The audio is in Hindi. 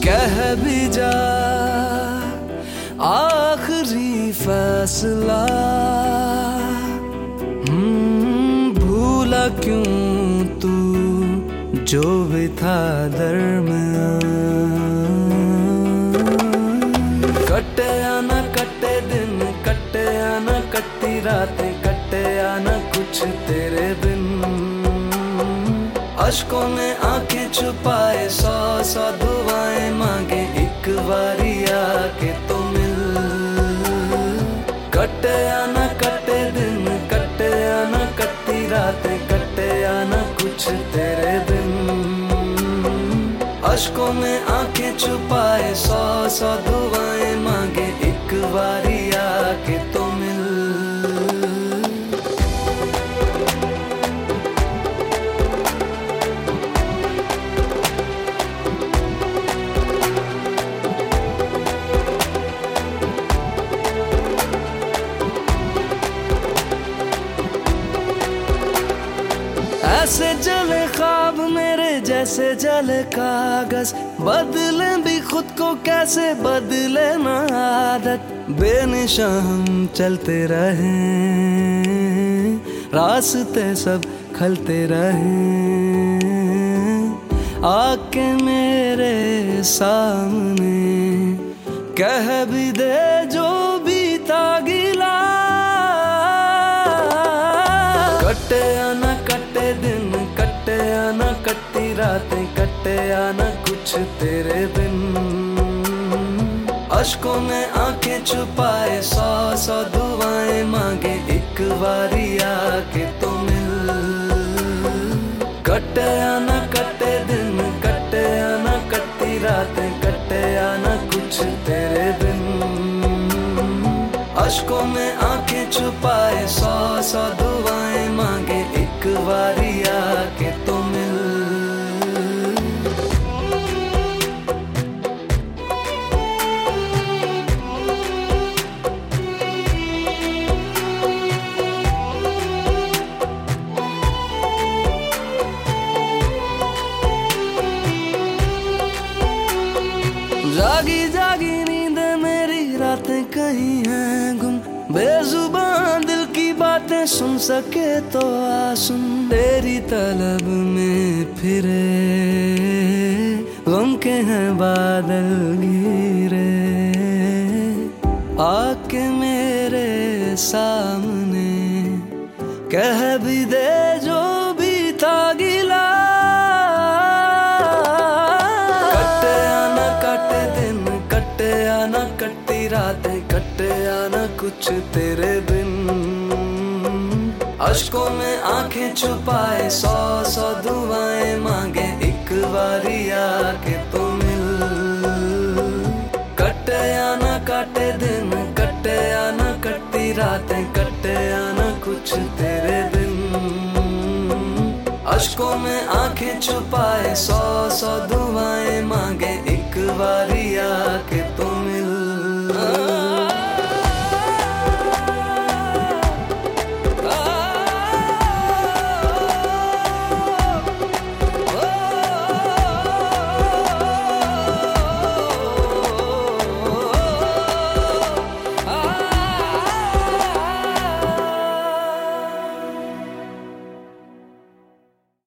कह भी जा आखिरी फैसला, भूला क्यों तू जो भी था दरमियां। कटे या ना कटे दिन, कटे या ना कटी रातें, कटे या ना कुछ तेरे बिन। अश्कों में आंखें छुपाए, सौ सौ दुआएं मांगे, एक बारी आके तो मिल। कटे या ना कटे दिन, कटे या ना कटी रातें, कटे या ना कुछ तेरे बिन। अश्कों में आंखें छुपाए, सौ सौ दुआएं मांगे, एक बारी आके तो मिल। ऐसे जले ख्वाब मेरे जैसे जले कागज, बदले भी खुद को कैसे बदले ना आदत। बेनिशां हम चलते रहे, रास्ते सब खलते रहे, आके मेरे सामने कह भी दे जो भी था गिला। कटे या ना कटे दिन, कटे या ना कटी रातें, कटे या ना कुछ तेरे बिन। अश्कों में आंखें छुपाए, सौ सौ दुआएं मांगे, एक बारी आके तो मिल। कटे या ना कटे दिन, कटे या ना कटी रातें, कटे या ना कुछ तेरे बिन। अश्कों में आंखें छुपाए, सौ सौ दुआएं मांगे, एक बारी आके तो मिल। जागी जागी नींद मेरी रातें कहीं हैं गुम, बेजुबान दिल की बातें सुन सके तो आ सुन। तेरी तलब में फिरे गम के हैं बादल घिरे, आके मेरे सामने कह भी दे जो भी था गिला। कटे या ना कटे दिन, कटे या ना कटी रातें, कटे या ना कुछ तेरे बिन। अश्कों में आंखें छुपाए, सौ सौ दुआएं मांगे, एक बारी आके तो मिल। कटे या ना कटे दिन, कटे या ना कटी रातें, कटे या ना कुछ तेरे बिन। अश्कों में आंखें छुपाए, सौ सौ दुआएं मांगे, एक बारी आके